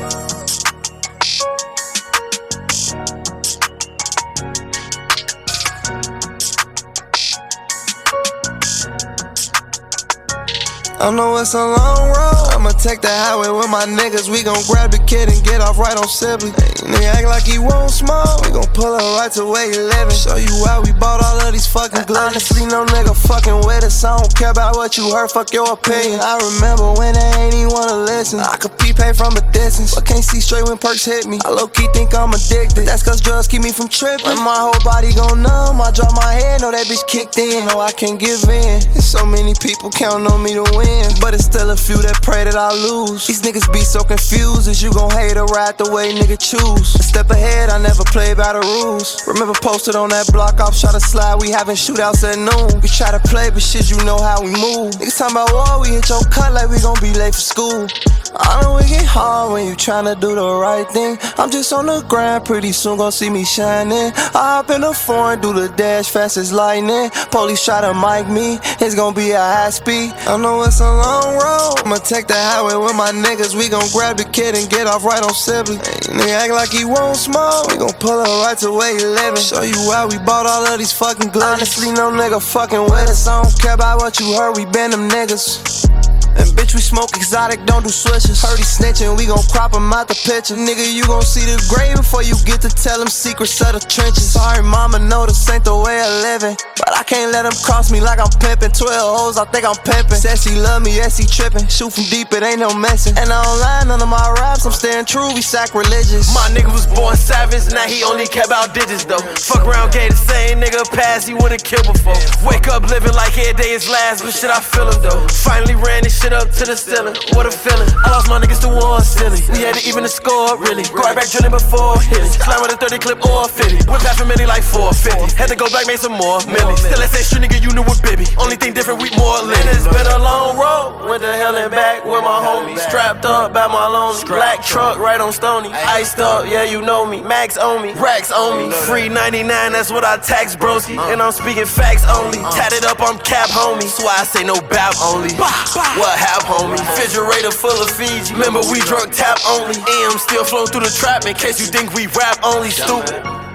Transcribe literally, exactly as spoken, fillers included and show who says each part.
Speaker 1: I know it's a long road. I'ma take the highway with my niggas. We gon' grab the kid and get off right on Sibley. Nigga act like he won't smoke. We gon' pull up right to where he living. Show you why we bought all of these fucking gloves. Honestly, no nigga fucking with us. I don't care about what you heard, fuck your opinion. I remember when they ain't even wanna listen. I could be paid from a distance, but can't see straight when perks hit me. I low-key think I'm addicted. That's cause drugs keep me from tripping. When my whole body gon' numb, I drop my head, know that bitch kicked in. No, I can't give in. There's so many people counting on me to win, but it's still a few that pray that I lose. These niggas be so confused. Is you gon' hate or ride the way nigga choose? A step ahead, I never play by the rules. Remember posted on that block off, try to slide. We having shootouts at noon. We try to play, but shit, you know how we move. Niggas talking about war, we hit your cut like we gon' be late for school. I know it get hard when you tryna do the right thing. I'm just on the grind, pretty soon gon' see me shining. I hop in the foreign, do the dash fast as lightning. Police try to mic me, it's gon' be a high speed. I know it's a long road. I'ma take the highway with my niggas. We gon' grab the kid and get off right on Sibley. Nigga act like he won't smoke. We gon' pull up right to where he living. Show you why we bought all of these fucking gloves. Honestly, no nigga fucking with us. I don't care about what you heard, we been them niggas. And bitch, we smoke exotic, don't do switches. Heard he snitching, we gon' crop him out the picture. Nigga, you gon' see the grave before you get to tell him secrets of the trenches. Sorry, mama, know this ain't the way of living, but I can't let him cross me like I'm pimping. Twelve hoes, I think I'm pimping. Said she love me, yes, he tripping. Shoot from deep, it ain't no messing. And I don't lie, none of my raps, I'm staying true, we sacrilegious.
Speaker 2: My nigga was born savage, now he only care about digits though. Fuck around, gave the same nigga pass he would've killed before. Wake up living like every day is last, but shit, I feel him though. Finally ran this shit up to the ceiling, what a feeling. I lost my niggas to war silly. We had to even the score, really. Go right back drilling before hitting. Slam with a thirty clip or a fifty. Whip half a milli like four fifty. Had to go back, made some more milli. Still that same shit, nigga, you knew with Bibby. Only thing different, we more lit. It's been a long road. Went to hell and back with my homies. Strapped up by my lonely. Black truck right on Stony. Iced up, yeah, you know me. Max on me, racks on me. Free ninety-nine, that's what I tax broski. And I'm speaking facts only. Tatted up, I'm cap homie. That's why I say no bap only. What hap homie? Refrigerator full of Fiji. Remember we drunk tap only. M still flow through the trap in case you think we rap only. Stupid.